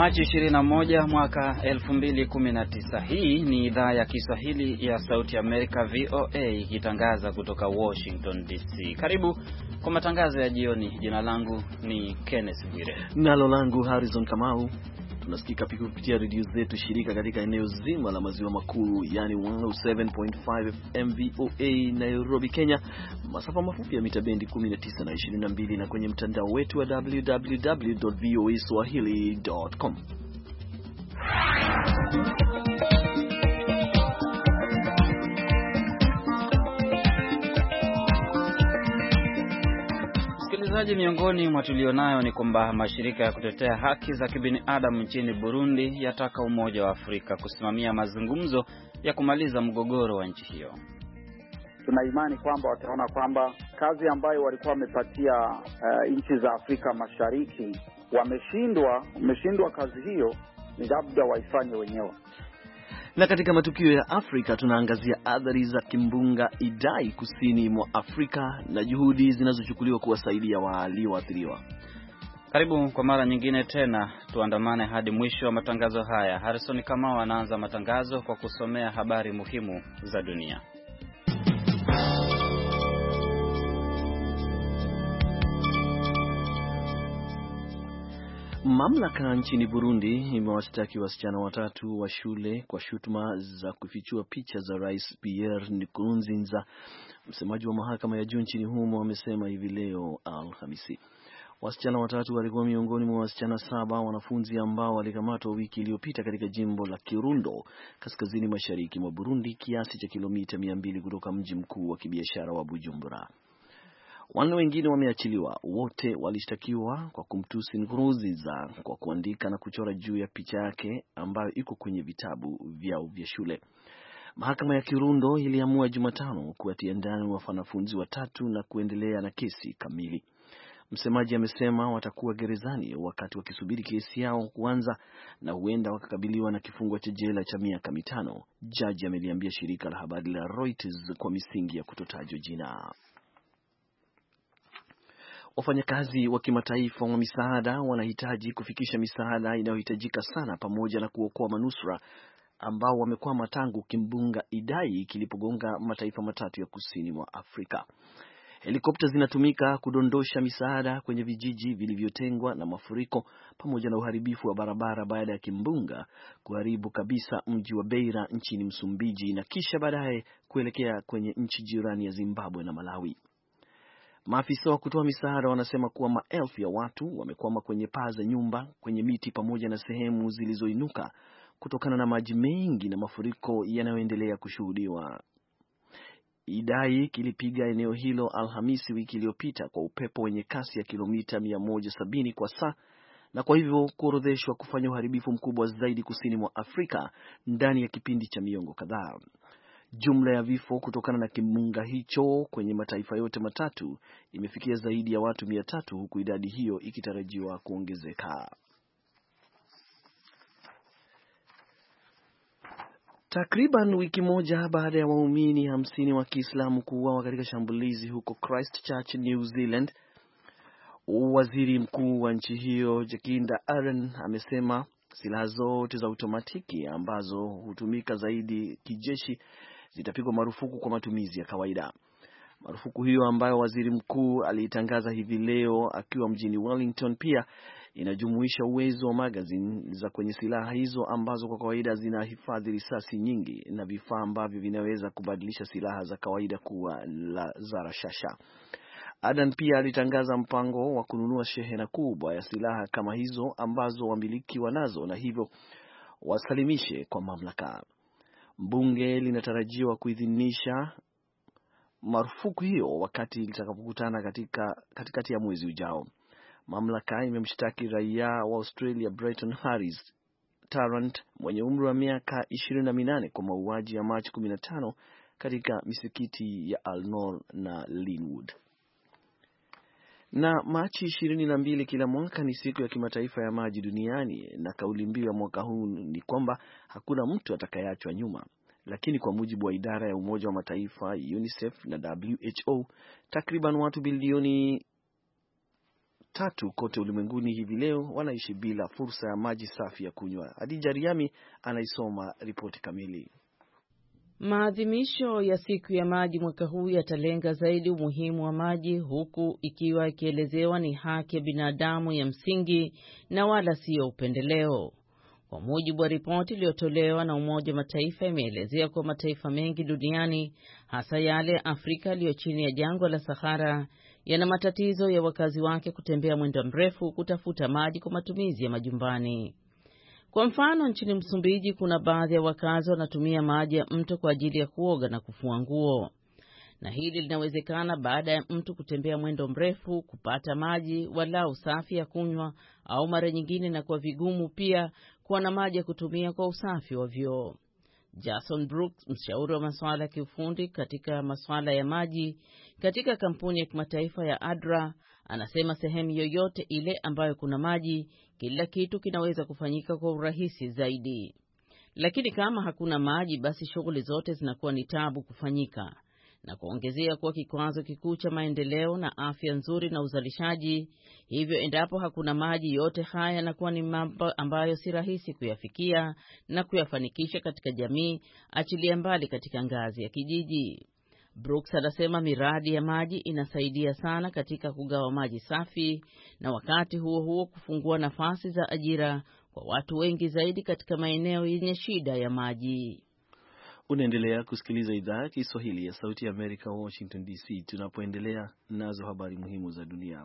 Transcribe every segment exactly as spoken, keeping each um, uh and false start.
Machi ishirini na moja mwaka elfu mbili kumi na tisa. Hii ni idhaa ya Kiswahili ya Sauti Amerika V O A ikitangaza kutoka Washington D C. Karibu kwa matangazo ya jioni. Jina langu ni Kenneth Bwire. Nalo langu Harrison Kamau. Tunasikika pia kupitia redio zetu shirika katika eneo zima la maziwa makuu, yani mia moja saba nukta tano F M V O A Nairobi, Kenya, masafa mafupi ya mita bendi kumi na tisa na ishirini na mbili, na kwenye mtandao wetu wa w w w dot v o a swahili dot com. Miongoni mwa tulionayo ni kwamba mashirika ya kutetea haki za kibinadamu nchini Burundi yataka Umoja wa Afrika kusimamia mazungumzo ya kumaliza mgogoro wa nchi hiyo. Tuna imani kwamba wataona kwamba kazi ambayo walikuwa wamepatia uh, nchi za Afrika Mashariki wameshindwa, wameshindwa kazi hiyo, ni labda waifanye wenyewe. Na katika matukio ya Afrika tunaangazia athari za kimbunga Idai kusini mwa Afrika na juhudi zinazochukuliwa kuwasaidia walioathiriwa. Karibu kwa mara nyingine tena, tuandamane hadi mwisho wa matangazo haya. Harrison Kamau anaanza matangazo kwa kusomea habari muhimu za dunia. Mamlaka nchini Burundi imewashtaki wasichana watatu wa shule kwa shutuma za kufichua picha za Rais Pierre Nkurunziza. Msemaji wa mahakama ya juu nchini humo amesema hivi leo Alhamisi. Wasichana watatu walikuwa miongoni mwa wasichana saba wanafunzi ambao walikamatwa wiki iliyopita katika jimbo la Kirundo, kaskazini mashariki mwa Burundi, kiasi cha kilomita mia mbili kutoka mji mkuu wa kibiashara wa Bujumbura. Wanne wengine wameachiliwa. Wote walishtakiwa kwa kumtusi Nkurunziza kwa kuandika na kuchora juu ya picha yake ambayo iko kwenye vitabu vyao vya shule. Mahakama ya Kirundo iliamua Jumatano kuwatia ndani wanafunzi watatu na kuendelea na kesi kamili. Msemaji amesema watakuwa gerezani wakati wakisubiri kesi yao kuanza na huenda wakakabiliwa na kifungo cha jela cha miaka mitano. Jaji ameliambia shirika la habari la Reuters kwa misingi ya kutotajwa jina. Wafanyakazi wa kimataifa wa misaada wanahitaji kufikisha misaada inayohitajika sana pamoja na kuokoa manusura ambao wamekwama tangu kimbunga Idai kilipogonga mataifa matatu ya kusini mwa Afrika. Helikopta zinatumika kudondosha misaada kwenye vijiji vilivyotengwa na mafuriko pamoja na uharibifu wa barabara baada ya kimbunga kuharibu kabisa mji wa Beira nchini Msumbiji na kisha baadaye kuelekea kwenye nchi jirani ya Zimbabwe na Malawi. Maafisa wa kutoa misaada wanasema kuwa maelfu ya watu wamekwama kwenye paa za nyumba, kwenye miti pamoja na sehemu zilizoinuka kutokana na maji mengi na mafuriko yanayoendelea kushuhudiwa. Idai kilipiga eneo hilo Alhamisi wiki iliyopita kwa upepo wenye kasi ya kilomita mia moja sabini kwa saa na kwa hivyo kuorodheshwa kufanya uharibifu mkubwa zaidi kusini mwa Afrika ndani ya kipindi cha miongo kadhaa. Jumla ya vifo kutokana na kimbunga hicho kwenye mataifa yote matatu imefikia zaidi ya watu mia tatu, huku idadi hiyo ikitarajiwa kuongezeka. Takriban wiki moja baada ya waumini hamsini wa Kiislamu kuuawa katika shambulizi huko Christchurch, New Zealand, waziri mkuu wa nchi hiyo Jacinda Ardern amesema silaha zote za automatiki ambazo hutumika zaidi kijeshi zitapigwa marufuku kwa matumizi ya kawaida. Marufuku hiyo ambayo waziri mkuu aliitangaza hivi leo akiwa mjini Wellington pia inajumuisha uwezo wa magazine za kwenye silaha hizo ambazo kwa kawaida zinahifadhi risasi nyingi na vifaa ambavyo vinaweza kubadilisha silaha za kawaida kuwa la za rashasha. Adan pia alitangaza mpango wa kununua shehena kubwa ya silaha kama hizo ambazo wamiliki wanazo na hivyo wasalimishe kwa mamlaka. Bunge linatarajiwa kuidhinisha marufuku hiyo wakati litakapokutana katika katikati ya mwezi ujao. Mamlaka imemshtaki raia wa Australia Bretton Harris Tarrant mwenye umri wa miaka ishirini na minane kwa mauaji ya Machi kumi na tano katika misikiti ya Al-Noor na Linwood. Na Machi ishirini na mbili kila mwaka ni siku ya kimataifa ya maji duniani, na kauli mbiu ya mwaka huu ni kwamba hakuna mtu atakayeachwa nyuma. Lakini kwa mujibu wa idara ya Umoja wa Mataifa UNICEF na W H O, takriban watu bilioni tatu kote ulimwenguni hivi leo wanaishi bila fursa ya maji safi ya kunywa. Hadija Riami anaisoma ripoti kamili. Maadhimisho ya siku ya maji mwaka huu yatalenga zaidi umuhimu wa maji, huku ikiwa ikielezewa ni haki ya binadamu ya msingi na wala siyo upendeleo. Kwa mujibu wa ripoti iliyotolewa na Umoja wa Mataifa, imeelezea kwa mataifa mengi duniani, hasa yale ya Afrika yaliyo chini ya jangwa la Sahara, yana matatizo ya wakazi wake kutembea mwendo mrefu kutafuta maji kwa matumizi ya majumbani. Kwa mfano, nchini Msumbiji kuna baadhi ya wakazi wanatumia maji ya mto kwa ajili ya kuoga na kufua nguo. Na hili linawezekana baada ya mtu kutembea mwendo mrefu kupata maji walau safi ya kunywa, au mara nyingine na kwa vigumu pia kuwa na maji ya kutumia kwa usafi wa vyoo. Jason Brooks, mshauri wa masuala ya kiufundi katika masuala ya maji katika kampuni ya kimataifa ya A D R A, anasema sehemu yoyote ile ambayo kuna maji, kila kitu kinaweza kufanyika kwa urahisi zaidi. Lakini kama hakuna maji, basi shughuli zote zinakuwa ni tabu kufanyika, na kuongezea kuwa kikwazo kikuu cha maendeleo na afya nzuri na uzalishaji. Hivyo endapo hakuna maji, yote haya yanakuwa ni mambo ambayo si rahisi kuyafikia na kuyafanikisha katika jamii, achilia mbali katika ngazi ya kijiji. Brooks anasema miradi ya maji inasaidia sana katika kugawa maji safi, na wakati huo huo kufungua nafasi za ajira kwa watu wengi zaidi katika maeneo yenye shida ya maji. Unaendelea kusikiliza idhaa ya Kiswahili ya Sauti ya Amerika, Washington D C, tunapoendelea nazo habari muhimu za dunia.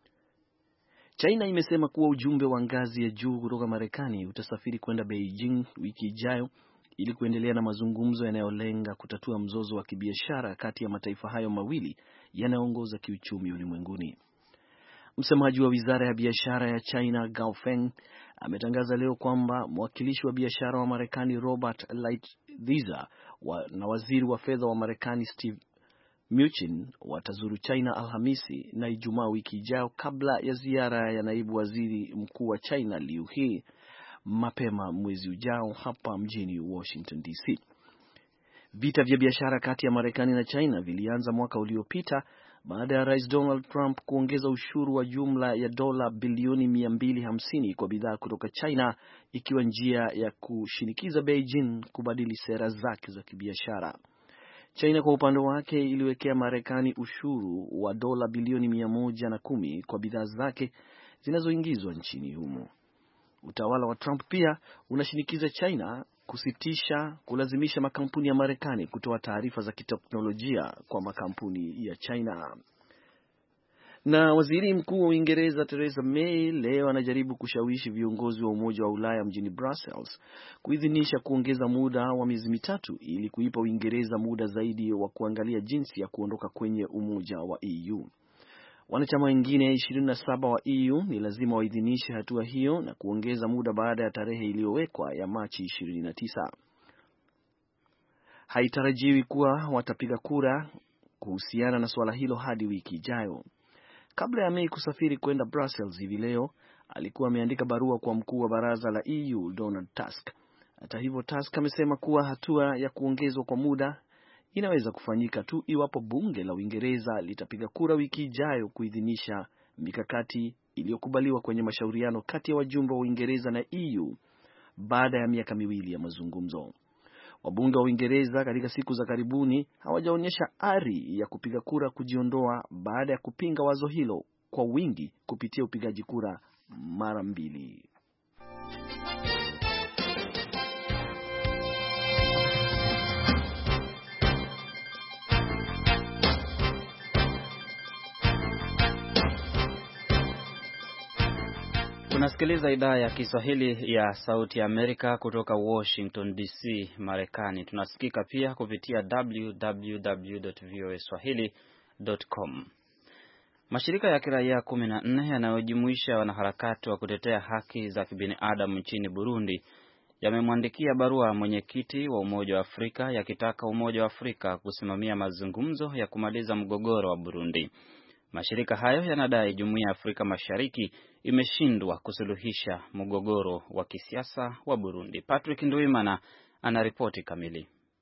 China imesema kuwa ujumbe wa ngazi ya juu kutoka Marekani utasafiri kwenda Beijing wiki ijayo ili kuendelea na mazungumzo yanayolenga kutatua mzozo wa kibiashara kati ya mataifa hayo mawili yanayoongoza kiuchumi ulimwenguni. Msemaji wa Wizara ya Biashara ya China, Gao Feng, ametangaza leo kwamba mwakilishi wa biashara wa Marekani Robert Lighthizer na waziri wa fedha wa Marekani Steve Mnuchin watazuru China Alhamisi na Ijumaa wiki ijayo kabla ya ziara ya naibu waziri mkuu wa China Liu He mapema mwezi ujao hapa mjini Washington D C. Vita vya biashara kati ya Marekani na China vilianza mwaka uliopita baada ya Rais Donald Trump kuongeza ushuru wa jumla ya dola bilioni mia mbili hamsini kwa bidhaa kutoka China, ikiwa njia ya kushinikiza Beijing kubadili sera zake za kibiashara. China kwa upande wake iliwekea Marekani ushuru wa dola bilioni mia moja na kumi kwa bidhaa zake zinazoingizwa nchini humo. Utawala wa Trump pia unashinikiza China kusitisha kulazimisha makampuni ya Marekani kutoa taarifa za kiteknolojia kwa makampuni ya China. Na waziri mkuu wa Uingereza Theresa May leo anajaribu kushawishi viongozi wa Umoja wa Ulaya mjini Brussels kuidhinisha kuongeza muda wa miezi mitatu ili kuipa Uingereza muda zaidi wa kuangalia jinsi ya kuondoka kwenye Umoja wa E U. Wanachama wengine ishirini na saba wa E U ni lazima waidhinishe hatua hiyo na kuongeza muda baada ya tarehe iliyowekwa ya Machi ishirini na tisa. Haitarajiwi kuwa watapiga kura kuhusiana na swala hilo hadi wiki ijayo. Kabla ya May kusafiri kwenda Brussels hivi leo, alikuwa ameandika barua kwa mkuu wa baraza la E U Donald Tusk. Hata hivyo, Tusk amesema kuwa hatua ya kuongezwa kwa muda inaweza kufanyika tu iwapo bunge la Uingereza litapiga kura wiki ijayo kuidhinisha mikakati iliyokubaliwa kwenye mashauriano kati ya wajumbe wa Uingereza na E U baada ya miaka miwili ya mazungumzo. Wabunge wa Uingereza katika siku za karibuni hawajaonyesha ari ya kupiga kura kujiondoa baada ya kupinga wazo hilo kwa wingi kupitia upigaji kura mara mbili. Unasikiliza idhaa ya Kiswahili ya Sauti ya Amerika kutoka Washington D C, Marekani. Tunasikika pia kupitia w w w dot voa swahili dot com. Mashirika ya kiraia kumi na nne yanayojumuisha wanaharakati wa kutetea haki za kibinadamu nchini Burundi yamemwandikia barua mwenyekiti wa Umoja wa Afrika yakitaka Umoja wa Afrika kusimamia mazungumzo ya kumaliza mgogoro wa Burundi. Mashirika hayo yanadai Jumuiya ya Afrika Mashariki imeshindwa kusuluhisha mgogoro wa kisiasa wa Burundi. Patrick Nduimana ana ripoti kamili.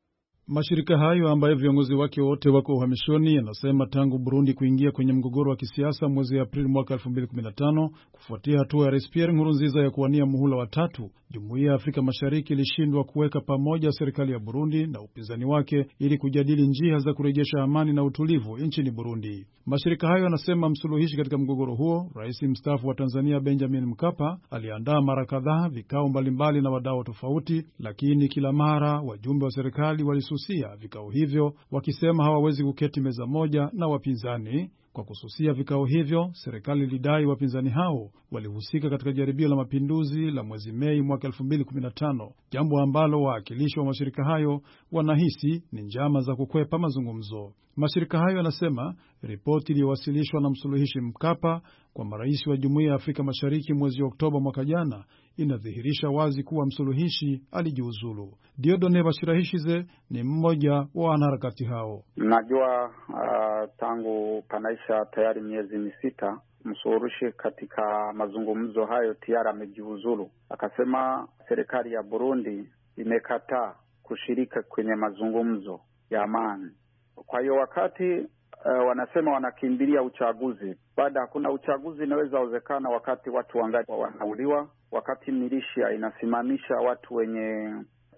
Mashirika hayo ambayo viongozi wake wote wako uhamishoni yanasema tangu Burundi kuingia kwenye mgogoro wa kisiasa mwezi Aprili mwaka elfu mbili kumi na tano kufuatia hatua ya Rais Pierre Nkurunziza ya kuwania muhula wa tatu, Jumuiya ya Afrika Mashariki ilishindwa kuweka pamoja serikali ya Burundi na upinzani wake ili kujadili njia za kurejesha amani na utulivu nchini Burundi. Mashirika hayo yanasema msuluhishi katika mgogoro huo, Rais mstaafu wa Tanzania Benjamin Mkapa, aliandaa mara kadhaa vikao mbalimbali na wadau tofauti, lakini kila mara wajumbe wa serikali walisusia vikao hivyo wakisema hawawezi kuketi meza moja na wapinzani. Kwa kususia vikao hivyo, serikali ilidai wapinzani hao walihusika katika jaribio la mapinduzi la mwezi Mei mwaka elfu mbili kumi na tano, jambo ambalo wawakilishi wa mashirika hayo wanahisi ni njama za kukwepa mazungumzo. Mashirika hayo yanasema ripoti iliyowasilishwa na msuluhishi Mkapa kwa marais wa Jumuiya ya Afrika Mashariki mwezi Oktoba mwaka jana inadhihirisha wazi kuwa msuluhishi alijiuzulu. Diodone Bashirahishize ni mmoja wa wanaharakati hao. Najua uh, tangu panaisha tayari miezi misita msuluhishi katika mazungumzo hayo tayari amejiuzulu. Akasema serikali ya Burundi imekataa kushirika kwenye mazungumzo ya amani. Kwa hiyo wakati uh, wanasema wanakimbilia uchaguzi, baada hakuna uchaguzi inaweza wezekana wakati watu wangali wanauliwa, wakati milisha inasimamisha watu wenye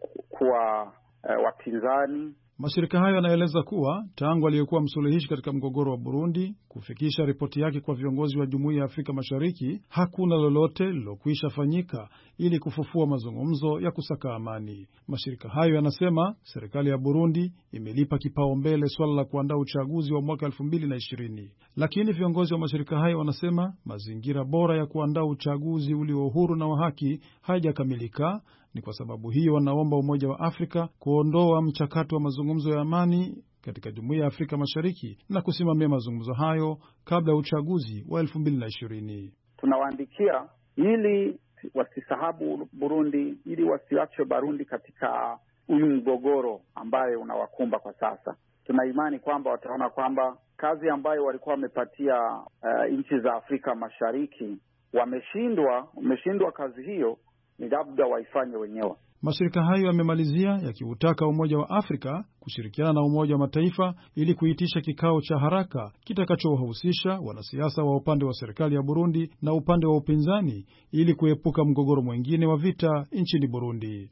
kuwa uh, wapinzani. Mashirika hayo yanaeleza kuwa tangu aliyekuwa msuluhishi katika mgogoro wa Burundi kufikisha ripoti yake kwa viongozi wa Jumuiya ya Afrika Mashariki, hakuna lolote lilokwisha fanyika ili kufufua mazungumzo ya kusaka amani. Mashirika hayo yanasema serikali ya Burundi imelipa kipaumbele swala la kuandaa uchaguzi wa mwaka elfu mbili na ishirini. Lakini viongozi wa mashirika hayo wanasema mazingira bora ya kuandaa uchaguzi ulio huru na wa haki hayajakamilika. Ni kwa sababu hiyo wanaomba Umoja wa Afrika kuondoa mchakato wa mazungumzo ya amani katika Jumuiya ya Afrika Mashariki na kusimamia mazungumzo hayo kabla ya uchaguzi wa elfu mbili na ishirini. Tunawaandikia ili wasisahabu Burundi, ili wasiache Burundi katika huyu mgogoro ambaye unawakumba kwa sasa. Tuna imani kwamba wataona kwamba kazi ambayo walikuwa wamepatia uh, nchi za Afrika Mashariki wameshindwa, wameshindwa kazi hiyo, ni labda waifanye wenyewe. Mashirika hayo yamemalizia yakiutaka Umoja wa Afrika kushirikiana na Umoja wa Mataifa ili kuitisha kikao cha haraka kitakachowahusisha wanasiasa wa upande wa serikali ya Burundi na upande wa upinzani ili kuepuka mgogoro mwingine wa vita nchini Burundi.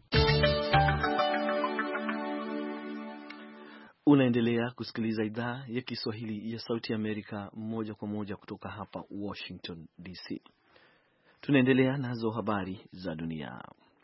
Unaendelea kusikiliza idhaa ya Kiswahili ya Sauti ya Amerika moja kwa moja kutoka hapa Washington D C. Tunaendelea nazo habari za dunia.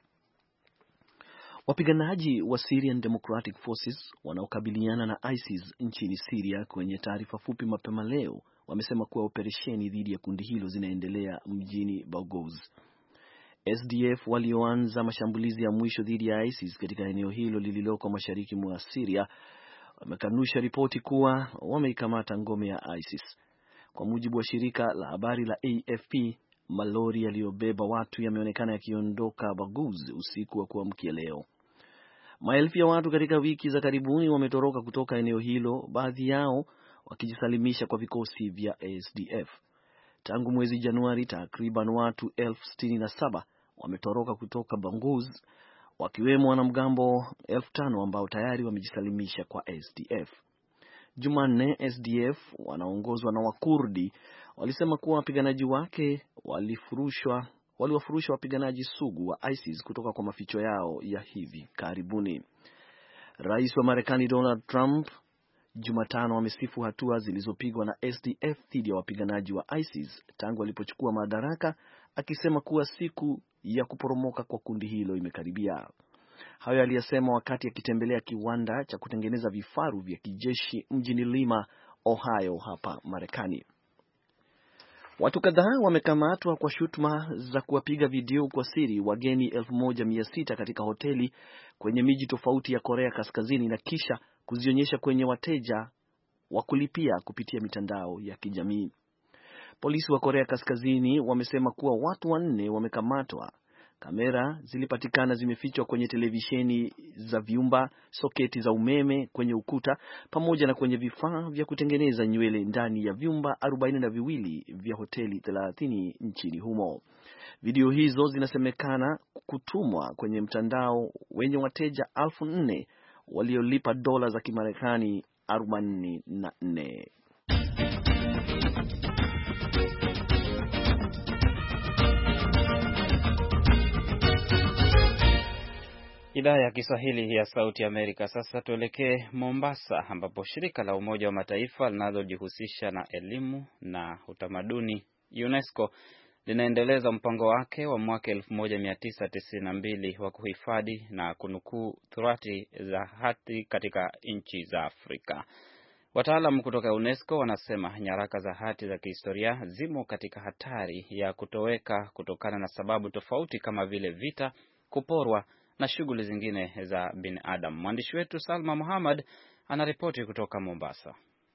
Wapiganaji wa Syrian Democratic Forces wanaokabiliana na ISIS nchini Syria kwenye taarifa fupi mapema leo wamesema kuwa operesheni dhidi ya kundi hilo zinaendelea mjini Baghouz. S D F walioanza mashambulizi ya mwisho dhidi ya ISIS katika eneo hilo lililoko mashariki mwa Syria wamekanusha ripoti kuwa wameikamata ngome ya ISIS. Kwa mujibu wa shirika la habari la A F P, malori yaliyobeba watu yameonekana yakiondoka Baghouz usiku wa kuamkia leo. Maelfu ya watu katika wiki za karibuni wametoroka kutoka eneo hilo, baadhi yao wakijisalimisha kwa vikosi vya S D F. Tangu mwezi Januari, takriban watu elfu sitini na saba wametoroka kutoka Baghouz, wakiwemo wanamgambo elfu tano ambao tayari wamejisalimisha kwa S D F. Jumanne, S D F wanaongozwa na Wakurdi walisema kuwa wapiganaji wake walifurushwa waliwafurusha wapiganaji sugu wa ISIS kutoka kwa maficho yao ya hivi karibuni. Rais wa Marekani Donald Trump Jumatano amesifu hatua zilizopigwa na S D F dhidi ya wapiganaji wa ISIS tangu alipochukua madaraka, akisema kuwa siku ya kuporomoka kwa kundi hilo imekaribia. Hayo aliyasema wakati akitembelea kiwanda cha kutengeneza vifaru vya kijeshi mjini Lima, Ohio hapa Marekani. Watu kadhaa wamekamatwa kwa shutuma za kuwapiga video kwa siri wageni elfu moja mia sita katika hoteli kwenye miji tofauti ya Korea Kaskazini na kisha kuzionyesha kwenye wateja wa kulipia kupitia mitandao ya kijamii. Polisi wa Korea Kaskazini wamesema kuwa watu wanne wamekamatwa. Kamera zilipatikana zimefichwa kwenye televisheni za vyumba, soketi za umeme kwenye ukuta, pamoja na kwenye vifaa vya kutengeneza nywele ndani ya vyumba arobaini na viwili vya hoteli thelathini nchini humo. Video hizo zinasemekana kutumwa kwenye mtandao wenye wateja elfu nne waliolipa dola za Kimarekani arobaini na nne. Idhaa ya Kiswahili ya Sauti Amerika. Sasa tuelekee Mombasa, ambapo shirika la Umoja wa Mataifa linalojihusisha na elimu na utamaduni UNESCO linaendeleza mpango wake wa mwaka elfu moja mia tisa tisini na mbili wa kuhifadhi na kunukuu turathi za hati katika nchi za Afrika. Wataalamu kutoka UNESCO wanasema nyaraka za hati za kihistoria zimo katika hatari ya kutoweka kutokana na sababu tofauti kama vile vita, kuporwa na shughuli zingine za binadamu. Mwandishi wetu Salma Muhammad anaripoti kutoka Mombasa.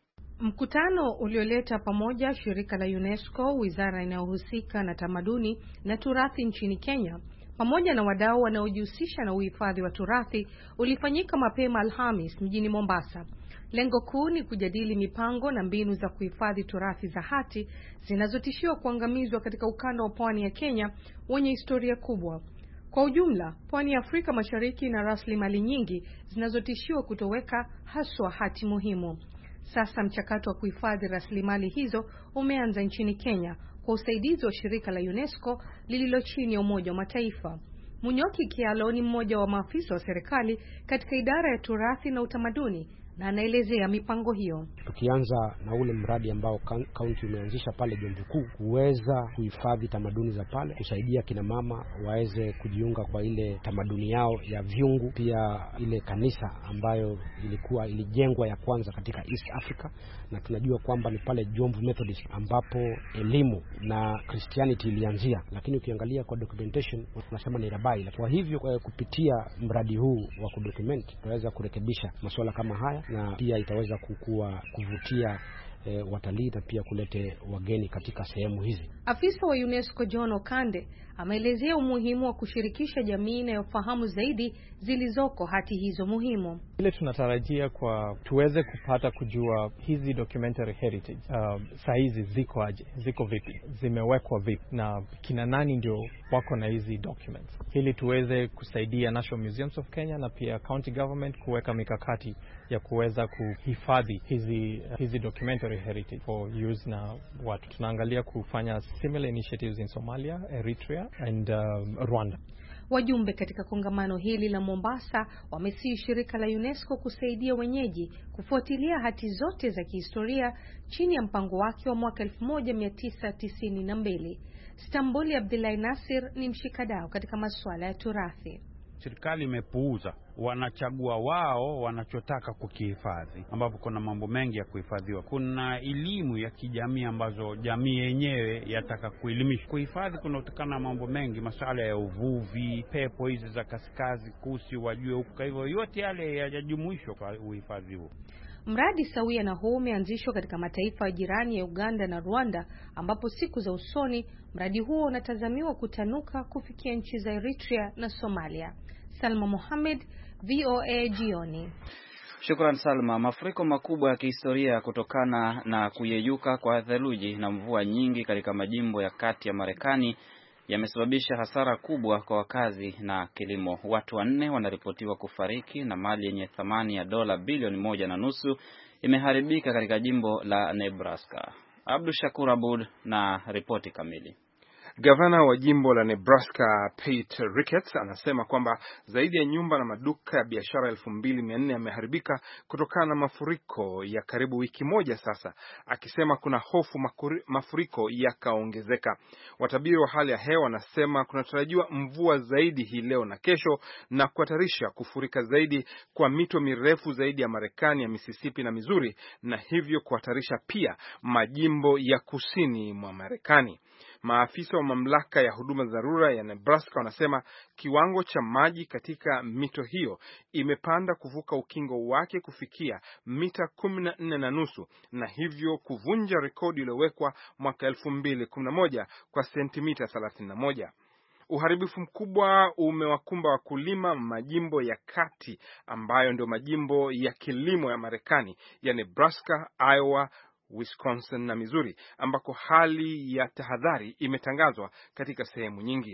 Mkutano ulioleta pamoja shirika la UNESCO, wizara inayohusika na tamaduni na turathi nchini Kenya, pamoja na wadau wanaojihusisha na uhifadhi wa turathi ulifanyika mapema Alhamis mjini Mombasa. Lengo kuu ni kujadili mipango na mbinu za kuhifadhi turathi za hati zinazotishiwa kuangamizwa katika ukanda wa pwani ya Kenya wenye historia kubwa. Kwa ujumla, pwani ya Afrika Mashariki na rasilimali nyingi zinazotishiwa kutoweka, haswa hati muhimu. Sasa mchakato wa kuhifadhi rasilimali hizo umeanza nchini Kenya kwa usaidizi wa shirika la UNESCO lililo chini ya Umoja wa Mataifa. Munyoki Kialo ni mmoja wa maafisa wa serikali katika idara ya turathi na utamaduni na anaelezea mipango hiyo. Tukianza na ule mradi ambao kaunti umeanzisha pale Jomvu Kuu, kuweza kuhifadhi tamaduni za pale, kusaidia kina mama waweze kujiunga kwa ile tamaduni yao ya vyungu, pia ile kanisa ambayo ilikuwa ilijengwa ya kwanza katika East Africa, na tunajua kwamba ni pale Jomvu Methodist ambapo elimu na Christianity ilianzia, lakini ukiangalia kwa documentation wanasema ni Rabai. Kwa hivyo kwa kupitia mradi huu wa kudocument tunaweza kurekebisha masuala kama haya, na pia itaweza kukua kuvutia e, watalii na pia kulete wageni katika sehemu hizi. Afisa wa UNESCO John Okande ameelezea umuhimu wa kushirikisha jamii inayofahamu zaidi zilizoko hati hizo muhimu. Ile tunatarajia kwa tuweze kupata kujua hizi documentary heritage uh, saa hizi ziko aje, ziko vipi, zimewekwa vipi, na kina nani ndio wako na hizi documents, ili tuweze kusaidia National Museums of Kenya na pia county government kuweka mikakati ya kuweza kuhifadhi hizi uh, hizi documentary heritage for use na watu. Tunaangalia kufanya similar initiatives in Somalia, Eritrea and um, Rwanda. Wajumbe katika kongamano hili la Mombasa wamesihi shirika la UNESCO kusaidia wenyeji kufuatilia hati zote za kihistoria chini ya mpango wake wa mwaka elfu moja mia tisa tisini na mbili. Stambuli Abdullahi Nasir ni mshikadau katika masuala ya turathi. Serikali imepuuza, wanachagua wao wanachotaka kukihifadhi, ambapo kuna mambo mengi ya kuhifadhiwa. Kuna elimu ya kijamii ambazo jamii yenyewe yataka kuelimishwa. Kuhifadhi kunatokana mambo mengi, masuala ya uvuvi, pepo hizi za kaskazi, kusi wajue huko. Kwa hivyo yote yale yajumuishwa kwa uhifadhi huo. Mradi sawia na huu umeanzishwa katika mataifa jirani ya Uganda na Rwanda, ambapo siku za usoni mradi huo unatazamiwa kutanuka kufikia nchi za Eritrea na Somalia. Salma Mohamed, V O A jioni. Shukran Salma. Mafuriko makubwa ya kihistoria kutokana na kuyeyuka kwa theluji na mvua nyingi katika majimbo ya kati ya Marekani yamesababisha hasara kubwa kwa wakazi na kilimo. Watu wanne wanaripotiwa kufariki na mali yenye thamani ya dola bilioni moja na nusu imeharibika katika jimbo la Nebraska. Abdul Shakur Abud na ripoti kamili. Gavana wa jimbo la Nebraska Pete Ricketts anasema kwamba zaidi ya nyumba na maduka ya biashara elfu mbili mia nne yameharibika kutokana na mafuriko ya karibu wiki moja sasa, akisema kuna hofu makuri, mafuriko yakaongezeka. Watabiri wa hali ya hewa wanasema kunatarajiwa mvua zaidi hii leo na kesho, na kuhatarisha kufurika zaidi kwa mito mirefu zaidi ya Marekani ya Mississippi na Missouri, na hivyo kuhatarisha pia majimbo ya kusini mwa Marekani. Maafisa wa mamlaka ya huduma dharura ya Nebraska wanasema kiwango cha maji katika mito hiyo imepanda kuvuka ukingo wake kufikia mita kumi na nne na nusu, na hivyo kuvunja rekodi iliyowekwa mwaka elfu mbili kumi na moja kwa sentimita thelathini na moja. Uharibifu mkubwa umewakumba wakulima majimbo ya kati ambayo ndio majimbo ya kilimo ya Marekani ya Nebraska, Iowa, Wisconsin na Missouri, ambako hali ya tahadhari imetangazwa katika sehemu nyingi.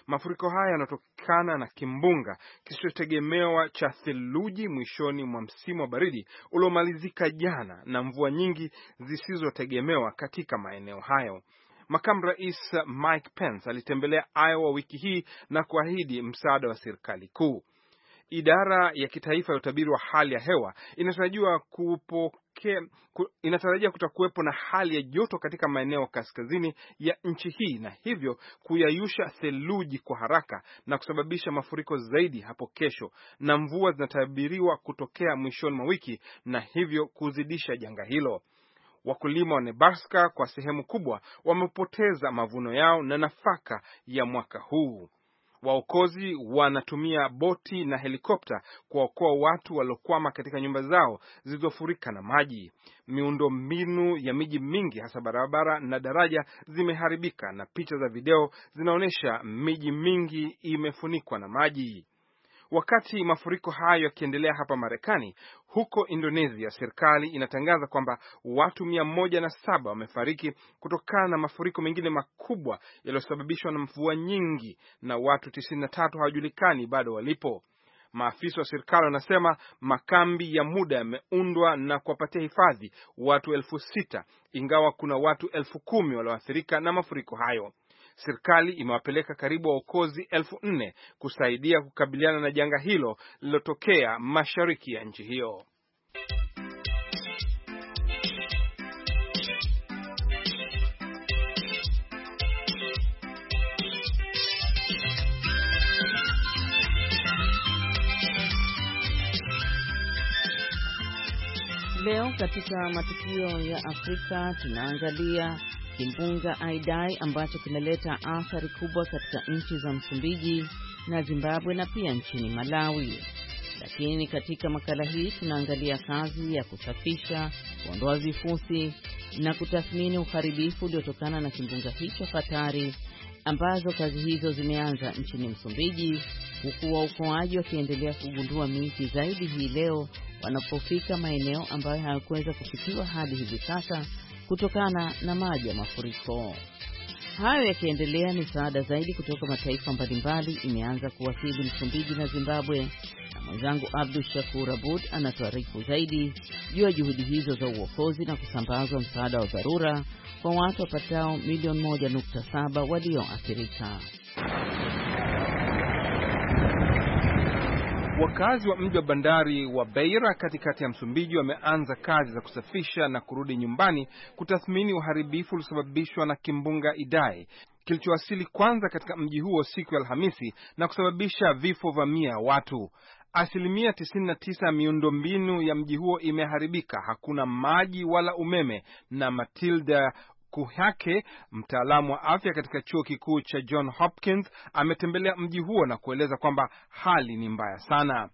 Mafuriko haya yanatokana na kimbunga kisichotegemewa cha theluji mwishoni mwa msimu wa baridi uliomalizika jana na mvua nyingi zisizotegemewa katika maeneo hayo. Makamu Rais Mike Pence alitembelea Iowa wiki hii na kuahidi msaada wa serikali kuu. Idara ya kitaifa ya utabiri wa hali ya hewa inatarajiwa kupokea ku, inatarajia kutakuwepo na hali ya joto katika maeneo kaskazini ya nchi hii na hivyo kuyayusha theluji kwa haraka na kusababisha mafuriko zaidi hapo kesho, na mvua zinatabiriwa kutokea mwishoni mwa wiki na hivyo kuzidisha janga hilo. Wakulima wa Nebraska kwa sehemu kubwa wamepoteza mavuno yao na nafaka ya mwaka huu. Waokozi wanatumia boti na helikopta kuwaokoa watu waliokwama katika nyumba zao zilizofurika na maji. Miundo mbinu ya miji mingi hasa barabara na daraja zimeharibika na picha za video zinaonyesha miji mingi imefunikwa na maji. Wakati mafuriko hayo yakiendelea hapa Marekani, huko Indonesia serikali inatangaza kwamba watu mia moja na saba wamefariki kutokana na mafuriko mengine makubwa yaliyosababishwa na mvua nyingi na watu tisini na tatu hawajulikani bado walipo. Maafisa wa serikali wanasema makambi ya muda yameundwa na kuwapatia hifadhi watu elfu sita ingawa kuna watu elfu kumi walioathirika na mafuriko hayo. Serikali imewapeleka karibu waokozi elfu nne kusaidia kukabiliana na janga hilo lililotokea mashariki ya nchi hiyo. Leo katika matukio ya Afrika tunaangalia kimbunga Idai ambacho kimeleta athari kubwa katika nchi za Msumbiji na Zimbabwe na pia nchini Malawi. Lakini katika makala hii tunaangalia kazi ya kusafisha, kuondoa vifusi na kutathmini uharibifu uliotokana na kimbunga hicho hatari, ambazo kazi hizo zimeanza nchini Msumbiji, huku waokoaji wakiendelea kugundua miili zaidi hii leo wanapofika maeneo ambayo hayakuweza kufikiwa hadi hivi sasa kutokana na maji ya mafuriko. Hayo yakiendelea, misaada zaidi kutoka mataifa mbalimbali imeanza kuwasili Msumbiji na Zimbabwe, na mwenzangu Abdul Shakur Abud anatuarifu zaidi juu ya juhudi hizo za uokozi na kusambazwa msaada wa dharura kwa watu wapatao milioni moja nukta saba walioathirika. Wakazi wa mji wa bandari wa Beira katikati ya Msumbiji wameanza kazi za kusafisha na kurudi nyumbani kutathmini uharibifu uliosababishwa na kimbunga Idai kilichowasili kwanza katika mji huo siku ya Alhamisi na kusababisha vifo vya mia watu. Asilimia tisini na tisa ya miundombinu ya mji huo imeharibika, hakuna maji wala umeme. Na Matilda Kuhake, mtaalamu wa afya katika chuo kikuu cha John Hopkins, ametembelea mji huo na kueleza kwamba hali ni mbaya sana.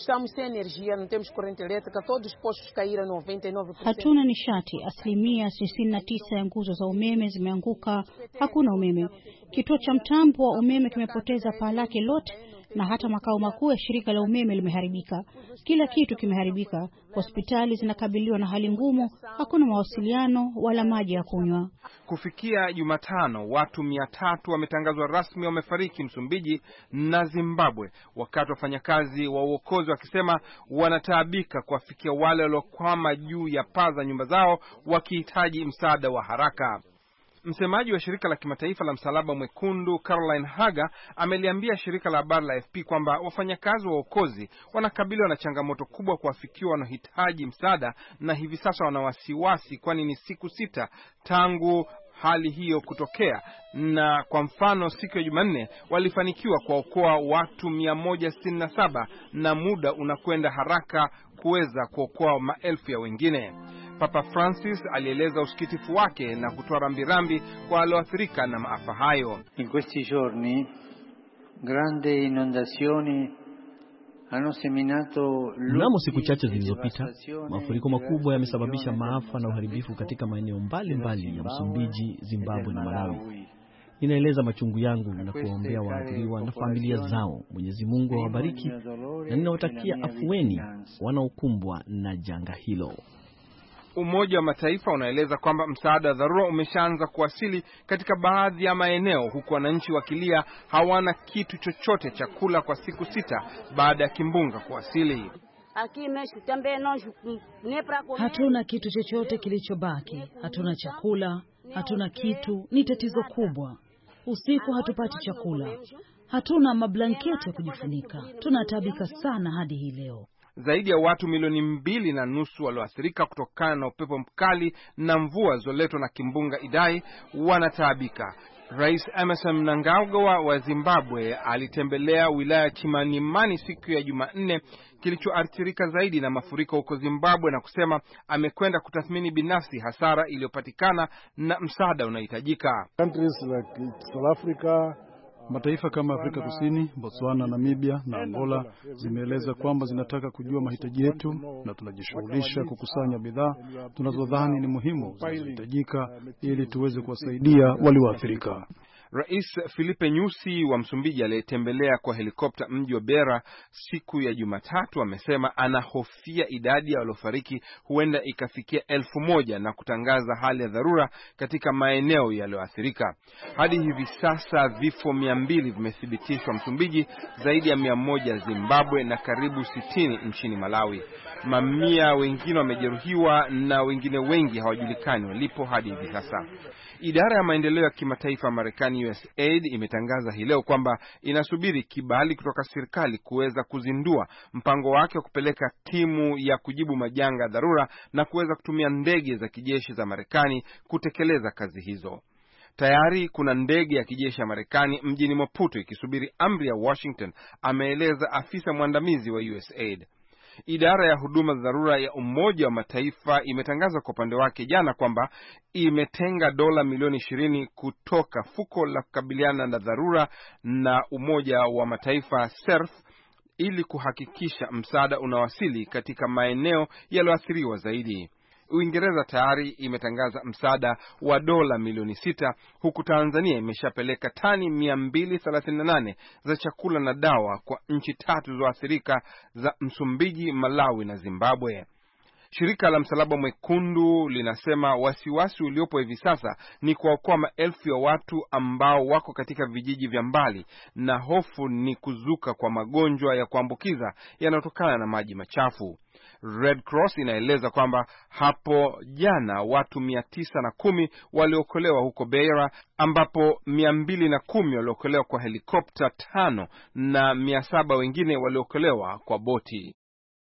Hatuna nishati, asilimia tisini na tisa ya nguzo za umeme zimeanguka, hakuna umeme. Kituo cha mtambo wa umeme kimepoteza paa lake lote na hata makao makuu ya shirika la umeme limeharibika. Kila kitu kimeharibika. Hospitali zinakabiliwa na hali ngumu, hakuna mawasiliano wala maji ya kunywa. Kufikia Jumatano, watu mia tatu wametangazwa rasmi wamefariki Msumbiji na Zimbabwe, wakati wafanyakazi wa uokozi wakisema wanataabika kuwafikia wale waliokwama juu ya paa za nyumba zao wakihitaji msaada wa haraka. Msemaji wa shirika la kimataifa la Msalaba Mwekundu Caroline Haga ameliambia shirika la habari la A F P kwamba wafanyakazi wa uokozi wanakabiliwa na changamoto kubwa kuwafikia wanaohitaji msaada, na hivi sasa wana wasiwasi kwani ni siku sita tangu hali hiyo kutokea. Na kwa mfano, siku ya Jumanne walifanikiwa kuokoa watu mia moja sitini na saba na muda unakwenda haraka kuweza kuokoa maelfu ya wengine. Papa Francis alieleza usikitifu wake na kutoa rambirambi kwa walioathirika na maafa hayo. In questi giorni grandi inondazioni hanno seminato. Mnamo siku chache zilizopita, mafuriko makubwa yamesababisha maafa na uharibifu katika maeneo mbalimbali ya Msumbiji, Zimbabwe na Malawi. Ninaeleza machungu yangu na kuwaombea waathiriwa na familia zao. Mwenyezi Mungu awabariki na ninawatakia afueni wanaokumbwa na janga hilo. Umoja wa Mataifa unaeleza kwamba msaada wa dharura umeshaanza kuwasili katika baadhi ya maeneo, huku wananchi wakilia hawana kitu chochote cha kula kwa siku sita baada ya kimbunga kuwasili. Hatuna kitu chochote kilichobaki, hatuna chakula, hatuna kitu, ni tatizo kubwa. Usiku hatupati chakula, hatuna mablanketi ya kujifunika, tunataabika sana hadi hii leo. Zaidi ya watu milioni mbili na nusu walioathirika kutokana na upepo mkali na mvua zilizoletwa na kimbunga Idai wanataabika. Rais Emmerson Mnangagwa wa Zimbabwe alitembelea wilaya Chimanimani siku ya Jumanne, kilichoathirika zaidi na mafuriko huko Zimbabwe, na kusema amekwenda kutathmini binafsi hasara iliyopatikana na msaada unahitajika. Countries like South Africa, mataifa kama Afrika Kusini, Botswana, Namibia na Angola zimeeleza kwamba zinataka kujua mahitaji yetu, na tunajishughulisha kukusanya bidhaa tunazodhani ni muhimu zinazohitajika ili tuweze kuwasaidia walioathirika. Rais Filipe Nyusi wa Msumbiji aliyetembelea kwa helikopta mji wa Beira siku ya Jumatatu amesema anahofia idadi ya waliofariki huenda ikafikia elfu moja na kutangaza hali ya dharura katika maeneo yaliyoathirika. Hadi hivi sasa vifo mia mbili vimethibitishwa Msumbiji, zaidi ya mia moja Zimbabwe na karibu sitini nchini Malawi. Mamia wengine wamejeruhiwa na wengine wengi hawajulikani walipo hadi hivi sasa. Idara ya maendeleo ya kimataifa Marekani U S A I D imetangaza hii leo kwamba inasubiri kibali kutoka serikali kuweza kuzindua mpango wake wa kupeleka timu ya kujibu majanga dharura na kuweza kutumia ndege za kijeshi za Marekani kutekeleza kazi hizo. Tayari kuna ndege ya kijeshi ya Marekani mjini Maputo ikisubiri amri ya Washington, ameeleza afisa mwandamizi wa U S A I D. Idara ya huduma za dharura ya Umoja wa Mataifa imetangaza kwa upande wake jana kwamba imetenga dola milioni ishirini kutoka fuko la kukabiliana na dharura na Umoja wa Mataifa S E R F ili kuhakikisha msaada unawasili katika maeneo yaliyoathiriwa zaidi. Uingereza tayari imetangaza msaada wa dola milioni sita, huku Tanzania imeshapeleka tani mia mbili thelathini na nane za chakula na dawa kwa nchi tatu zilizoathirika za Msumbiji, Malawi na Zimbabwe. Shirika la Msalaba Mwekundu linasema wasiwasi uliopo hivi sasa ni kuokoa maelfu ya watu ambao wako katika vijiji vya mbali, na hofu ni kuzuka kwa magonjwa ya kuambukiza yanayotokana na maji machafu. Red Cross inaeleza kwamba hapo jana watu mia tisa na kumi waliokolewa huko Beira, ambapo mia mbili na kumi waliokolewa kwa helikopta tano na mia saba wengine waliokolewa kwa boti.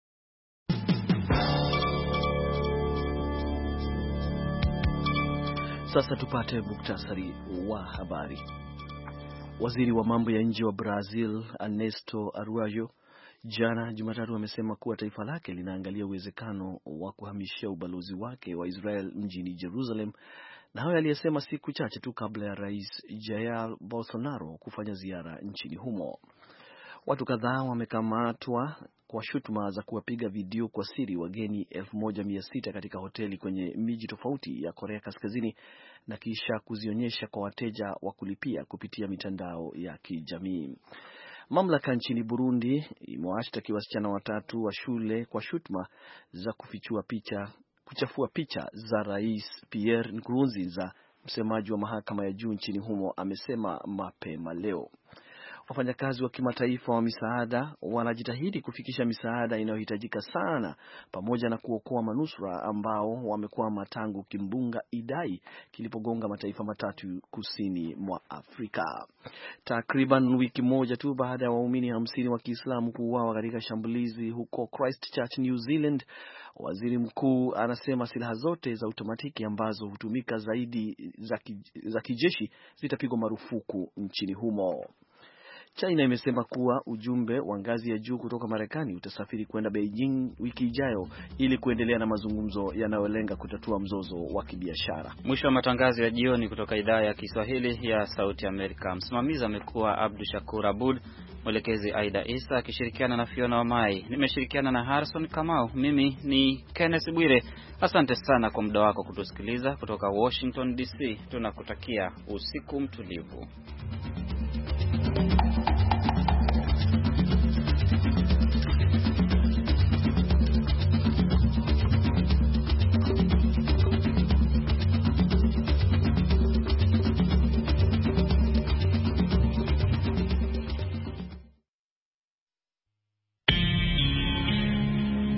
Sasa tupate muktasari wa habari. Waziri wa mambo ya nje wa Brazil Ernesto Araújo jana Jumatatu amesema kuwa taifa lake linaangalia uwezekano wa kuhamishia ubalozi wake wa Israel mjini Jerusalem, na hayo aliyesema siku chache tu kabla ya Rais Jair Bolsonaro kufanya ziara nchini humo. Watu kadhaa wamekamatwa kwa shutuma za kuwapiga video kwa siri wageni elfu moja mia sita katika hoteli kwenye miji tofauti ya Korea Kaskazini na kisha kuzionyesha kwa wateja wa kulipia kupitia mitandao ya kijamii. Mamlaka nchini Burundi imewashtaki wasichana watatu wa shule kwa shutuma za kufichua picha, kuchafua picha za Rais Pierre Nkurunziza. Msemaji wa mahakama ya juu nchini humo amesema mapema leo. Wafanyakazi wa kimataifa wa misaada wanajitahidi kufikisha misaada inayohitajika sana pamoja na kuokoa manusura ambao wamekwama tangu kimbunga Idai kilipogonga mataifa matatu kusini mwa Afrika. Takriban wiki moja tu baada ya waumini hamsini wa Kiislamu kuuawa katika shambulizi huko Christchurch, New Zealand, waziri mkuu anasema silaha zote za automatiki ambazo hutumika zaidi za kijeshi zitapigwa marufuku nchini humo. China imesema kuwa ujumbe wa ngazi ya juu kutoka Marekani utasafiri kwenda Beijing wiki ijayo ili kuendelea na mazungumzo yanayolenga kutatua mzozo wa kibiashara. Mwisho wa matangazo ya jioni kutoka idhaa ya Kiswahili ya Sauti Amerika. Msimamizi amekuwa Abdu Shakur Abud, mwelekezi Aida Isa akishirikiana na Fiona Wamai. Nimeshirikiana na Harrison Kamau. Mimi ni Kenneth Bwire. Asante sana kwa muda wako kutusikiliza kutoka Washington D C. Tunakutakia usiku mtulivu.